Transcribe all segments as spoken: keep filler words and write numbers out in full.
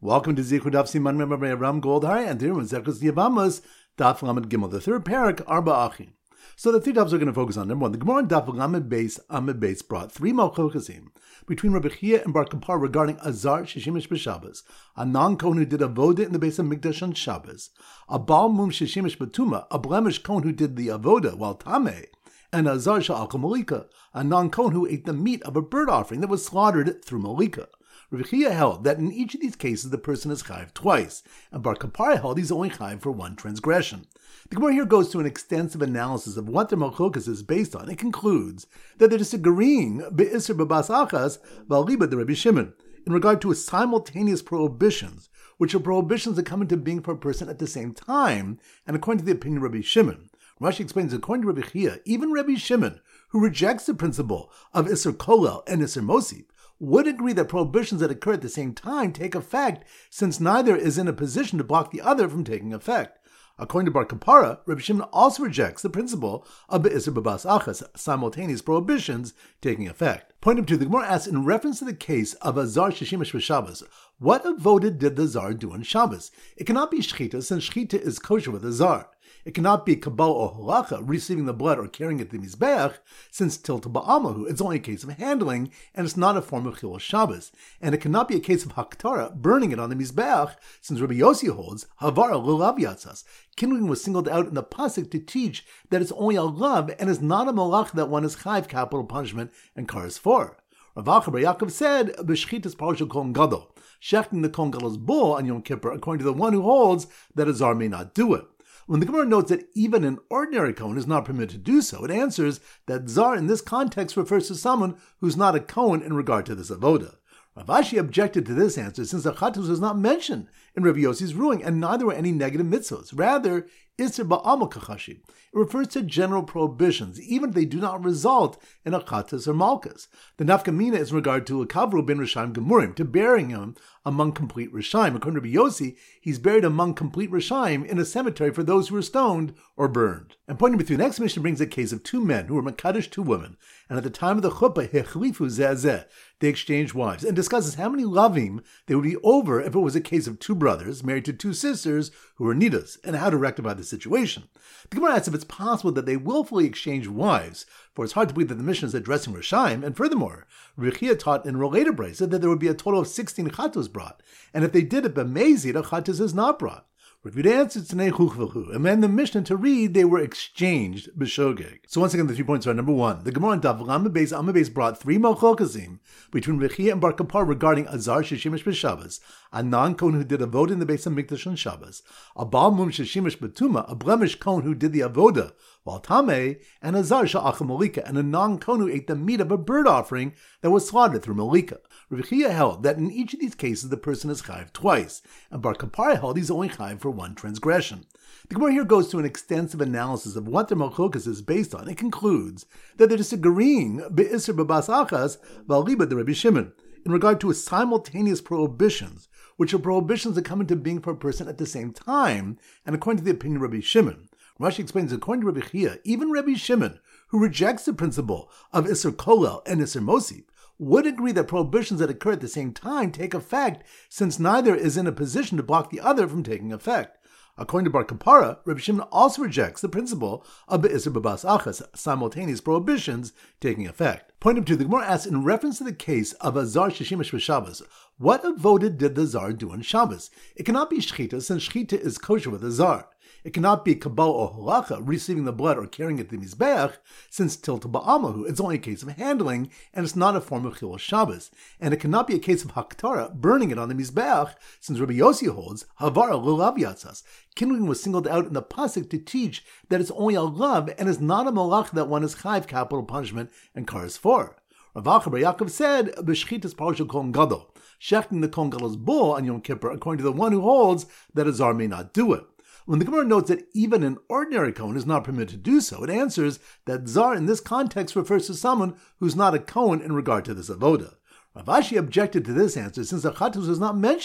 Welcome to Zichud Daf Siman Mem by Ram Goldhar, and here is Zechus Yavamas Daf Lamed Gimel, the third parak Arba Achim. So the three dafs are going to focus on number one. The Gemara in Daf Lamed Beis Amud Beis brought three malchochasim between Rabbi Chia and Bar Kapar regarding Azar Shishimish b'Shabbos, a non-Kohen who did avoda in the base of Mikdash on Shabbos, a Baal Mum Shishimish b'Tuma, a blemish Kohen who did the avoda while Tameh, and Azar Sha'al Malika, a non-Kohen who ate the meat of a bird offering that was slaughtered through Malika. Rabbi Chia held that in each of these cases the person is chayiv twice, and Bar Kapara held he's only chayiv for one transgression. The Gemara here goes to an extensive analysis of what their malchokas is based on. It concludes that they're disagreeing be'isr b'bas achas v'alibad the Rabbi Shimon in regard to simultaneous prohibitions, which are prohibitions that come into being for a person at the same time, and according to the opinion of Rabbi Shimon. Rashi explains, according to Rabbi Chia, even Rabbi Shimon, who rejects the principle of Isser Kolel and Isser Mosif, would agree that prohibitions that occur at the same time take effect, since neither is in a position to block the other from taking effect. According to Bar Kapara, Rabbi Shimon also rejects the principle of Be'isr B'Bas Achas, simultaneous prohibitions taking effect. Point number two, the Gemara asks, in reference to the case of Azar Shishimish b'Shabbos, what avoda did the Zar do on Shabbos? It cannot be Shechita, since Shechita is kosher with a Zar. It cannot be Kabal or Halacha, receiving the blood or carrying it to the Mizbeach, since Tilta Ba'amahu, it's only a case of handling, and it's not a form of Chilul Shabbos. And it cannot be a case of Haktara, burning it on the Mizbeach, since Rabbi Yossi holds, Havara Lulav Yatzas. Kindling was singled out in the Pasuk to teach that it's only a love, and is not a malach that one is chayv capital punishment and kares for. Rav Acha bar Yaakov said, B'shchitas parashal Kohen Gadol, shechting the Kohen Gadol's bull on Yom Kippur, according to the one who holds that a Zar may not do it. When the Gemara notes that even an ordinary Kohen is not permitted to do so, it answers that Zar in this context refers to someone who's not a Kohen in regard to this avoda. Rav Ashi objected to this answer since the Chatus was not mentioned in Rabbi Yossi's ruling, and neither were any negative mitzvahs. Rather, Isser Ba'amal Kachashi. It refers to general prohibitions, even if they do not result in a Chatus or Malchus. The Nafkamina is in regard to a Kavru ben Rishaim Gemurim, to burying him among complete Rishaim. According to Rabbi Yossi, he's buried among complete Rishaim in a cemetery for those who were stoned or burned. And point number three, the next mission brings a case of two men who were Makadish two women, and at the time of the Chuppah, Hechlifu Zeh they exchanged wives, and discusses how many lavim they would be over if it was a case of two brothers married to two sisters who were nidas, and how to rectify the situation. The Gemara asks if it's possible that they willfully exchanged wives, for it's hard to believe that the mission is addressing Rishaim, and furthermore, Rabbi Chia taught in related brayso that there would be a total of sixteen chatos brought, and if they did it b'mezid, a chatos is not brought. Reviewed answers to Nechuchvachu, and then the Mishnah to read they were exchanged b'shogeg. So once again, the three points are: number one, the Gemara in Daf Lamed Beis Amud Beis brought three malchokasim between Rabbi Chia and Bar Kapar regarding Azar Shishimish b'Shabbos, a non-Kohen who did avoda in the base of Mikdash on Shabbos, a Baal Mum Shishimish b'Tuma, a blemish Kohen who did the avoda while Tameh, and Azar Sha'achal Malika, and a non-Kohen who ate the meat of a bird offering that was slaughtered through Malika. Rabbi Chia held that in each of these cases the person is chayiv twice, and Bar Kapara held he's only chayiv for one transgression. The Gemara here goes to an extensive analysis of what their malchokas is based on. It concludes that they're disagreeing be'isr b'bas achas v'alibad the Rabbi Shimon in regard to simultaneous prohibitions, which are prohibitions that come into being for a person at the same time, and according to the opinion of Rabbi Shimon. Rashi explains, according to Rabbi Chia, even Rabbi Shimon, who rejects the principle of Isser Kolel and Isser Mosif, would agree that prohibitions that occur at the same time take effect, since neither is in a position to block the other from taking effect. According to Bar Kapara, Rabbi Shimon also rejects the principle of Be'isr B'Bas Achas, simultaneous prohibitions taking effect. Point number two, the Gemara asks, in reference to the case of Azar Shishimish b'Shabbos, what avoda did the Zar do on Shabbos? It cannot be Shechita, since Shechita is kosher with a Zar. It cannot be Kabal or Halacha, receiving the blood or carrying it to the Mizbeach, since Tilta Ba'amahu, it's only a case of handling, and it's not a form of Chilul Shabbos. And it cannot be a case of Haktara, burning it on the Mizbeach, since Rabbi Yossi holds, Havara Lulav Yatzas. Kindling was singled out in the Pasuk to teach that it's only a love, and is not a malach that one is chayv capital punishment and kares for. Rav Acha bar Yaakov said, B'shchitas parashal Kohen Gadol, shechting the Kohen Gadol's bull on Yom Kippur, according to the one who holds that a Zar may not do it. When the Gemara notes that even an ordinary Kohen is not permitted to do so, it answers that Zar in this context refers to someone who's not a Kohen in regard to this avoda. Rav Ashi objected to this answer since the Chatus was not mentioned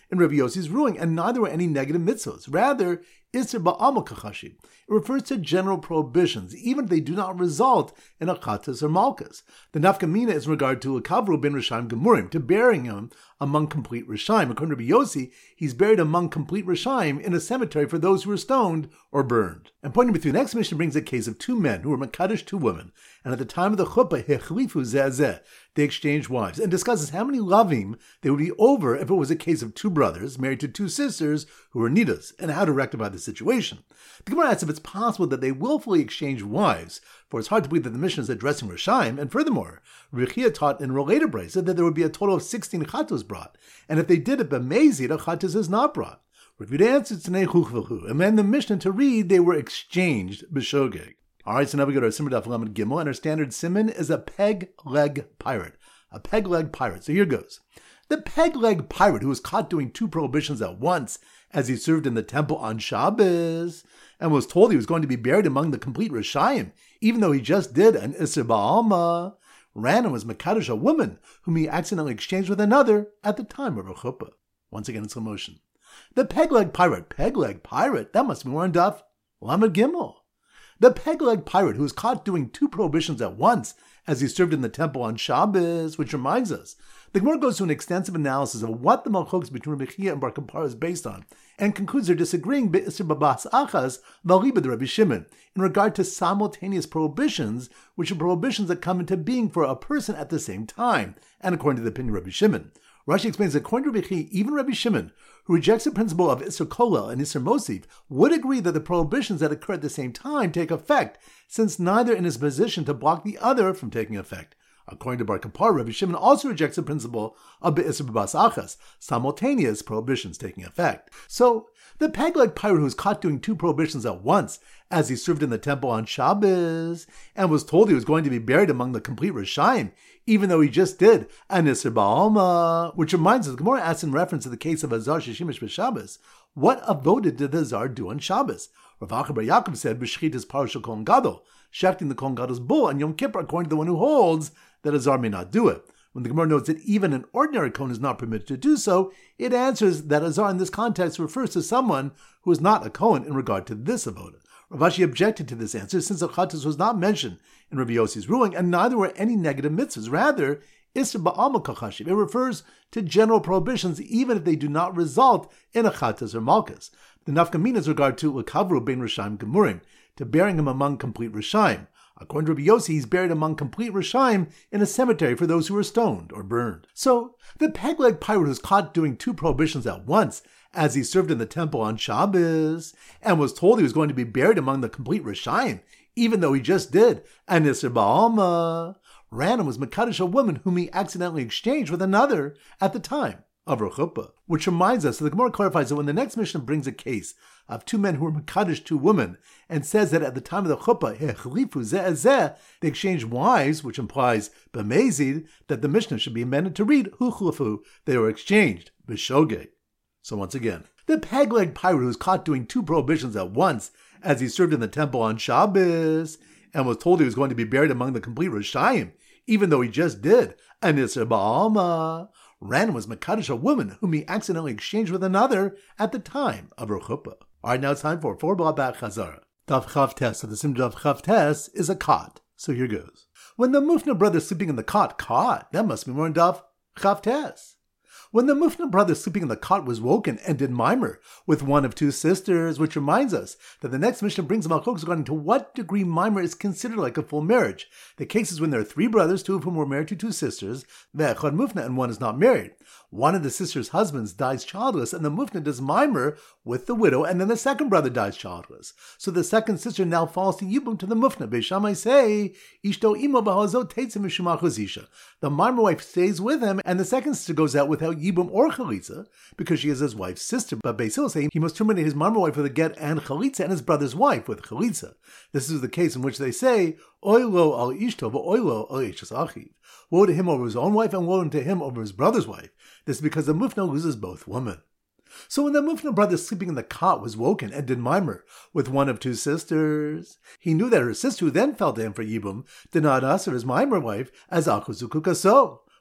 in Rabbi Yossi's ruling, and neither were any negative mitzvahs. Rather, Isser ba'alma kachashim. It refers to general prohibitions, even if they do not result in a chatas or malchus. The nafkamina is in regard to a kavru ben Rishaim Gemurim, to burying him among complete Rishaim. According to Rabbi Yossi, he's buried among complete Rishaim in a cemetery for those who were stoned or burned. And pointing between the next mission brings a case of two men who were mekadosh two women, and at the time of the chuppah, hechlifu zeh they exchanged wives, and discusses how many lavim they would be over if it was a case of two brothers married to two sisters who were nidas, and how to rectify the situation. The Gemara asks if it's possible that they willfully exchanged wives, for it's hard to believe that the Mishnah is addressing Rishaim, and furthermore, Rechia taught in related brayso that there would be a total of sixteen chatos brought, and if they did it b'mezid, a chatos is not brought. Rechia answered Tzanei chuchvachu, and then the Mishnah to read they were exchanged b'shogeg. Alright, so now we go to our Simmer Daf Lamed Gimel, and our standard simon is a peg-leg pirate. A peg-leg pirate. So here goes. The peg-leg pirate who was caught doing two prohibitions at once as he served in the temple on Shabbos, and was told he was going to be buried among the complete Rishayim, even though he just did an Isser Ba'alma, ran and was mekadosh a woman whom he accidentally exchanged with another at the time of a chuppah. Once again in slow motion. The peg-leg pirate. Peg-leg pirate? That must be more in Daf Lamed Gimel. The peg-leg pirate who was caught doing two prohibitions at once as he served in the temple on Shabbos, which reminds us, the Gemara goes to an extensive analysis of what the malchokes between Rabbi Chia and Bar Kappara is based on, and concludes they're disagreeing be'isr babas achas v'aliba de Rabbi Shimon in regard to simultaneous prohibitions, which are prohibitions that come into being for a person at the same time, and according to the opinion of Rabbi Shimon. Rashi explains that according to Rabbi Chia, even Rabbi Shimon, who rejects the principle of Isser Kolel and Isser Mosif, would agree that the prohibitions that occur at the same time take effect, since neither is in a position to block the other from taking effect. According to Bar Kappara, Rabbi Shimon also rejects the principle of Be'isr Babas Achas, simultaneous prohibitions taking effect. So, the peg-leg pirate who was caught doing two prohibitions at once, as he served in the temple on Shabbos, and was told he was going to be buried among the complete Rishayim, even though he just did an Isser Ba'alma, which reminds us, the Gemara asks in reference to the case of Azar Sheshimish b'Shabbos, what avoda did the Azar do on Shabbos? Rav Acha bar Yaakov said, B'shchitas parashal Kohen Gadol, shechting the Kohen Gadol's bull on Yom Kippur, according to the one who holds that Azar may not do it. When the Gemara notes that even an ordinary Kohen is not permitted to do so, it answers that Azar in this context refers to someone who is not a Kohen in regard to this avoda. Rav Ashi objected to this answer since the chatas was not mentioned in Rabbi Yossi's ruling, and neither were any negative mitzvahs. Rather, Isser Ba'alma Kachashim. It refers to general prohibitions, even if they do not result in a chatas or malchus. The nafkamina is regard to Lekavru ben Rishaim Gemurim, to burying him among complete Rishaim. According to Rabbi Yossi, he's buried among complete Rishaim in a cemetery for those who were stoned or burned. So, the peg-leg pirate was caught doing two prohibitions at once, as he served in the temple on Shabbos, and was told he was going to be buried among the complete Rishayim, even though he just did an Isser Ba'alma, ran and was mekadosh a woman whom he accidentally exchanged with another at the time of her chuppah. Which reminds us, so the Gemara clarifies that when the next Mishnah brings a case of two men who were mekadosh two women, and says that at the time of the chuppah, hechlifu zeh zeh, they exchanged wives, which implies b'mezid, that the Mishnah should be amended to read huchlifu, they were exchanged, b'shogeg. So once again, the peg-leg pirate who was caught doing two prohibitions at once as he served in the temple on Shabbos and was told he was going to be buried among the complete Rishayim, even though he just did an Isser Ba'alma, ran and was mekadosh a woman whom he accidentally exchanged with another at the time of her chuppah. Alright, now it's time for four Ba'at Chazara. Daf Chav Tes, so the sim Daf Chav Tes is a cot. So here goes. When the Mufna brothers sleeping in the cot, cot, that must be more in Daf Chav Tes. When the Mufna brother sleeping in the cot was woken and did mimer with one of two sisters, which reminds us that the next Mishnah brings malchokes regarding to what degree mimer is considered like a full marriage. The case is when there are three brothers, two of whom were married to two sisters, ve'echad mufna, and one is not married. One of the sister's husbands dies childless, and the mufna does mimer with the widow, and then the second brother dies childless. So the second sister now falls to yibum to the mufna. Beis Shammai say, ishto imo b'hazot teitzim mishumach zisha. The mimer wife stays with him, and the second sister goes out without yibum or chalitza, because she is his wife's sister. But Beis Hillel say he must terminate his mimer wife with a get and chalitza, and his brother's wife with chalitza. This is the case in which they say, oilo al ishto v'oilo al ishas achiv. Woe to him over his own wife, and woe to him over his brother's wife. This is because the mufna loses both women. So when the mufna brother sleeping in the cot was woken and did mimer with one of two sisters, he knew that her sister, who then fell to him for yibum, did not answer his mimer wife as achuzukukaso.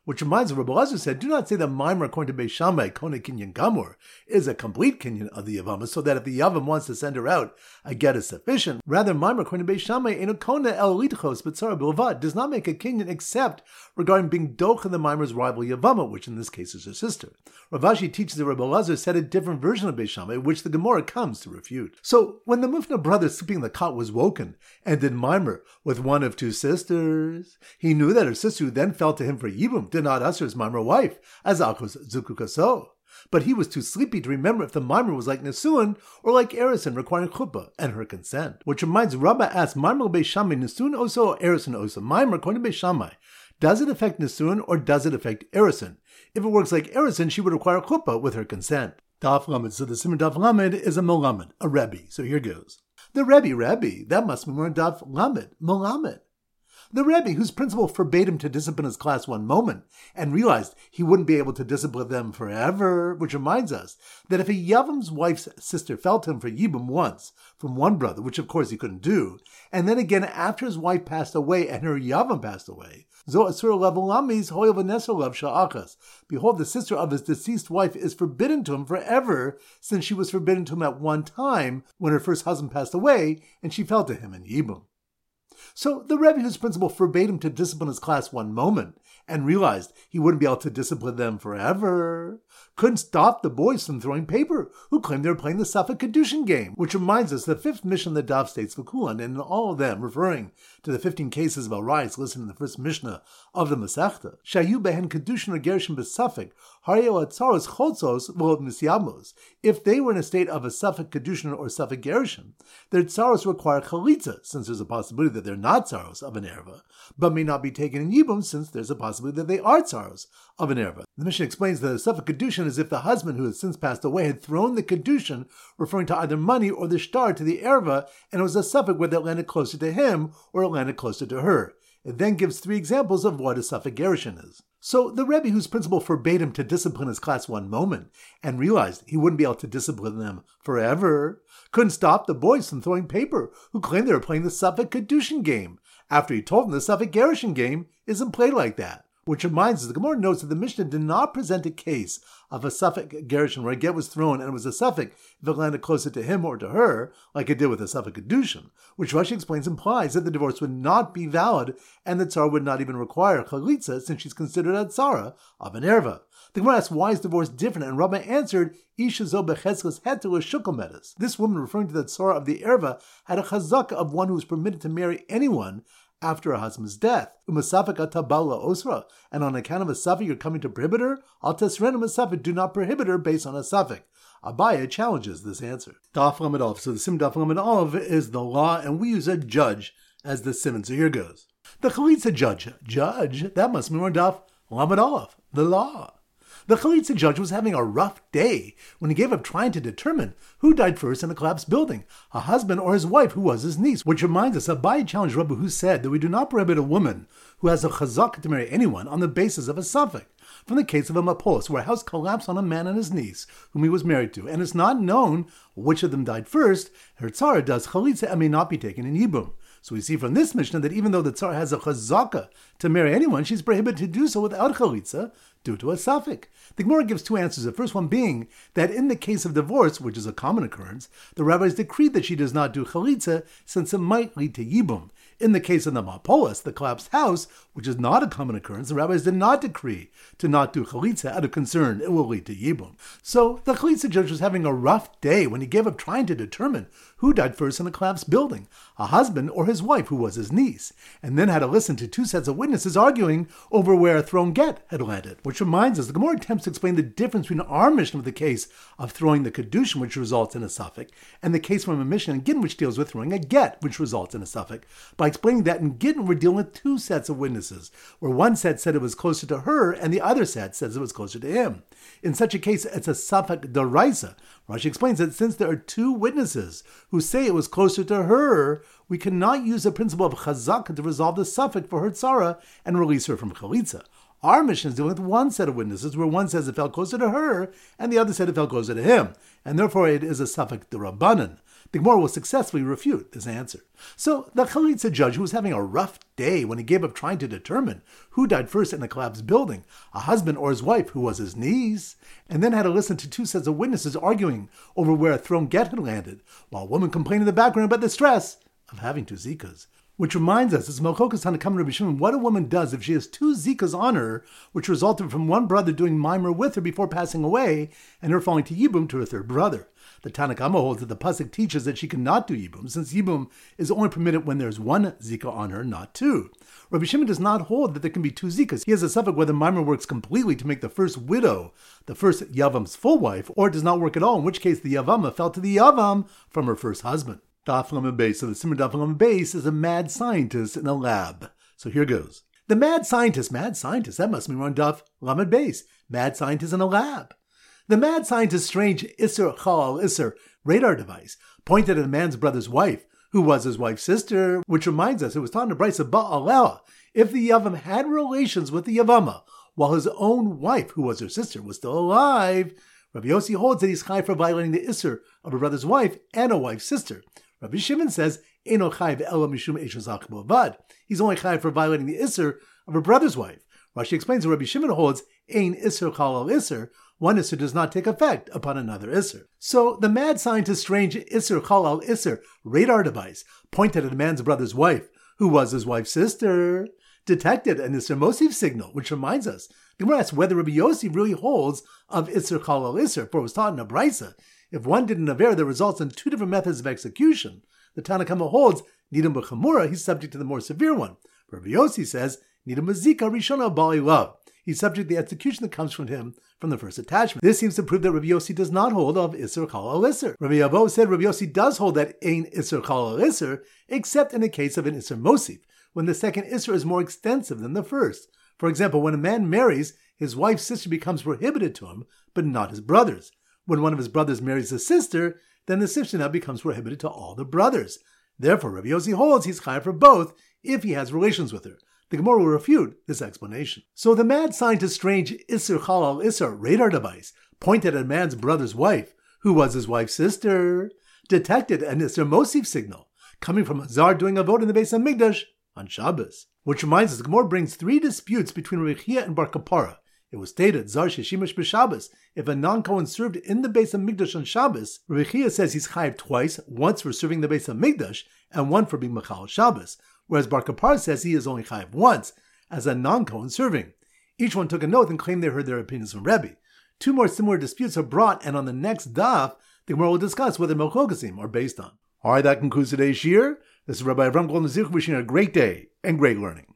Which reminds me, Rabbi Elazar said, do not say that Maimer, according to Beis Shammai, Kone Kinyan Gamur, is a complete Kinyan of the Yavama, so that if the Yavam wants to send her out, a get is sufficient. Rather, Maimer, according to Beis Shammai, Eno Kone El Litchos B'tzara Bilvad, does not make a Kinyan except regarding being Doch in the Maimer's rival Yavama, which in this case is her sister. Rav Ashi teaches that Rabbi Elazar said a different version of Beis Shammai, which the Gemara comes to refute. So, when the Mufna brother sleeping in the cot was woken, and did Maimer with one of two sisters, he knew that her sister who then fell to him for Yibum did not usher his Maimer wife, as Akos Zukukaso. But he was too sleepy to remember if the Maimer was like Nesuin or like Erison, requiring chuppah and her consent. Which reminds Rabbah asked, Maimer Beis Shammai, Nesuin also or Erison also? Maimer, according to Beis Shammai, does it affect Nesuin or does it affect Erison? If it works like Erison, she would require chuppah with her consent. Daf Lamed. So the Simon Daf Lamed is a Melamed, a Rebbe. So here goes. The Rebbe, Rebbe, that must be more Daf Lamed, Melamed. The Rebbe, whose principal forbade him to discipline his class one moment, and realized he wouldn't be able to discipline them forever, which reminds us that if a Yavam's wife's sister fell to him for Yibum once, from one brother, which of course he couldn't do, and then again after his wife passed away and her Yavam passed away, Zo Asur Lavulamis Hoyel Vanesolav Sha'achas. Behold, the sister of his deceased wife is forbidden to him forever, since she was forbidden to him at one time when her first husband passed away, and she fell to him in Yibum. So the Rebbe, whose principal forbade him to discipline his class one moment, and realized he wouldn't be able to discipline them forever, couldn't stop the boys from throwing paper, who claimed they were playing the Safek Kedushin game, which reminds us the fifth Mishnah the Daf states V'kulan, and in all of them referring to the fifteen cases of Arayos listed in the first Mishnah of the Masechta. Shayu behen Kedushin or Gershon b'Safek, Haryo atzaros chotzos v'od misyamos. If they were in a state of a Safek Kedushin or Safek Gershon, their tzaros require chalitza, since there's a possibility that they're not tzaros of an erva, but may not be taken in Yibum, since there's a possibility that they are tzaros of an erva. The Mishnah explains that a Safek Kedushin is if the husband who has since passed away had thrown the Kedushin, referring to either money or the shtar, to the erva, and it was a Safek whether it landed closer to him or it landed closer to her. It then gives three examples of what a Safek Gershon is. So the Rebbe, whose principal forbade him to discipline his class one moment, and realized he wouldn't be able to discipline them forever, couldn't stop the boys from throwing paper, who claimed they were playing the Safek Kedushin game, after he told them the Safek Gershon game isn't played like that. Which reminds us, the Gemara notes that the Mishnah did not present a case of a Safek Gershon where a get was thrown and it was a Safek if it landed closer to him or to her, like it did with a Safek Kedushin, which Rashi explains implies that the divorce would not be valid and the tzara would not even require chalitza, since she's considered a tzara of an erva. The Gemara asks, why is divorce different? And Rabbah answered, Isha zo becheskes heter shukomedes. This woman, referring to the tzara of the erva, had a chazaka of one who was permitted to marry anyone after her husband's death. Umasafik atabala osra, and on account of a suffix you're coming to prohibit her, al tesrena masafik, do not prohibit her based on a suffix. Abaya challenges this answer. Daf Lamed Aleph. So the sim Daf Lamed Aleph is the law, and we use a judge as the simon. So here goes. The chalitza judge. Judge? That must be more Daf Lamed Aleph. The law. The chalitza judge was having a rough day when he gave up trying to determine who died first in a collapsed building, a husband or his wife who was his niece, which reminds us, Abai challenged Rabbi who said that we do not prohibit a woman who has a chazak to marry anyone on the basis of a suffix. From the case of a mapolis, where a house collapsed on a man and his niece, whom he was married to, and it's not known which of them died first, her tzara does chalitza and may not be taken in yibum. So we see from this Mishnah that even though the tzara has a chazaka to marry anyone, she's prohibited to do so without chalitza due to a suffix. The Gemara gives two answers, the first one being that in the case of divorce, which is a common occurrence, the rabbis decreed that she does not do chalitza since it might lead to yibum. In the case of the mapolis, the collapsed house, which is not a common occurrence, the rabbis did not decree to not do chalitza out of concern it will lead to yibum. So the chalitza judge was having a rough day when he gave up trying to determine who died first in a collapsed building, a husband or his wife who was his niece, and then had to listen to two sets of witnesses arguing over where a thrown get had landed. Which reminds us, the Gemara attempts to explain the difference between our Mishnah with the case of throwing the kedushin, which results in a suffix, and the case from a Mishnah in Gittin, which deals with throwing a get, which results in a suffix, by explaining that in Gittin we're dealing with two sets of witnesses, where one set said it was closer to her, and the other set says it was closer to him. In such a case, it's a suffix deraisa. Rashi explains that since there are two witnesses who say it was closer to her, we cannot use the principle of chazaka to resolve the suffix for her tzara and release her from chalitza. Our mission is dealing with one set of witnesses, where one says it fell closer to her, and the other said it fell closer to him, and therefore it is a suffix d'Rabbanan. The Gemara will successfully refute this answer. So the Chalitza judge, who was having a rough day when he gave up trying to determine who died first in the collapsed building, a husband or his wife, who was his niece, and then had to listen to two sets of witnesses arguing over where a thrown get had landed, while a woman complained in the background about the stress of having two zikas. Which reminds us, it's Melchokas Tanakam Rabbi Shimon, what a woman does if she has two zikas on her, which resulted from one brother doing mimer with her before passing away, and her falling to Yibum to her third brother. The Tanakama holds that the pasuk teaches that she cannot do Yibum, since Yibum is only permitted when there's one zika on her, not two. Rabbi Shimon does not hold that there can be two zikas. He has a suffix whether mimer works completely to make the first widow the first Yavam's full wife, or it does not work at all, in which case the Yavama fell to the Yavam from her first husband. Daf Lamed Beis. So the Simmer Daf Lamed Beis is a mad scientist in a lab. So here goes. The mad scientist, mad scientist, that must mean we're on Daf Lamed Beis. Mad scientist in a lab. The mad scientist's strange Isser Chal Isser radar device pointed at a man's brother's wife, who was his wife's sister, which reminds us it was taught in the Brisa of Ba'aleha. If the Yavam had relations with the Yavama, while his own wife, who was her sister, was still alive, Rabbi Yossi holds that he's chai for violating the Isser of a brother's wife and a wife's sister. Rabbi Shimon says, Eino chai ve'ela mishum eshazach b'avad. He's only chai for violating the Isser of a brother's wife. Rashi explains that Rabbi Shimon holds, Ein Isser chal al Isser. One Isser does not take effect upon another Isser. So the mad scientist's strange Isser chal al Isser radar device pointed at a man's brother's wife, who was his wife's sister, detected an Isser Mosif signal, which reminds us, the Gemara asks whether Rabbi Yossi really holds of Isser chal al Isser, for it was taught in a Brisa. If one did an aver that results in two different methods of execution, the Tanakama holds, Nidam b'chamura, he's subject to the more severe one. Rabbi Yossi says, Nidam b'zika rishona bali love. He's subject to the execution that comes from him from the first attachment. This seems to prove that Rabbi Yossi does not hold of Isser Chal al Isser. Rabbi Avo said Rabbi Yossi does hold that Ein Isser Chal al Isser, except in the case of an Isser Mosif, when the second Isser is more extensive than the first. For example, when a man marries, his wife's sister becomes prohibited to him, but not his brother's. When one of his brothers marries a sister, then the sister now becomes prohibited to all the brothers. Therefore, Rabbi Yossi holds he's chayav for both if he has relations with her. The Gemara will refute this explanation. So the mad scientist's strange Isser Chal al Isser radar device pointed at a man's brother's wife, who was his wife's sister, detected an Isser Mosif signal coming from a Zar doing a vote in the Beis HaMikdash on Shabbos. Which reminds us, the Gemara brings three disputes between Rabbi Chia and Bar Kapara. It was stated, Zar Sheshimash b'Shabbos, if a non-Kohen served in the Beis HaMikdash on Shabbos, Rabbi Chia says he's chayav twice, once for serving the Beis HaMikdash, and one for being Machal Shabbos, whereas Bar Kapar says he is only chayav once, as a non-Kohen serving. Each one took an oath and claimed they heard their opinions from Rebbe. Two more similar disputes are brought, and on the next daf, the Gemara will discuss whether Melchogasim are based on. Alright, that concludes today's shir. This is Rabbi Avram Goldman wishing you a great day and great learning.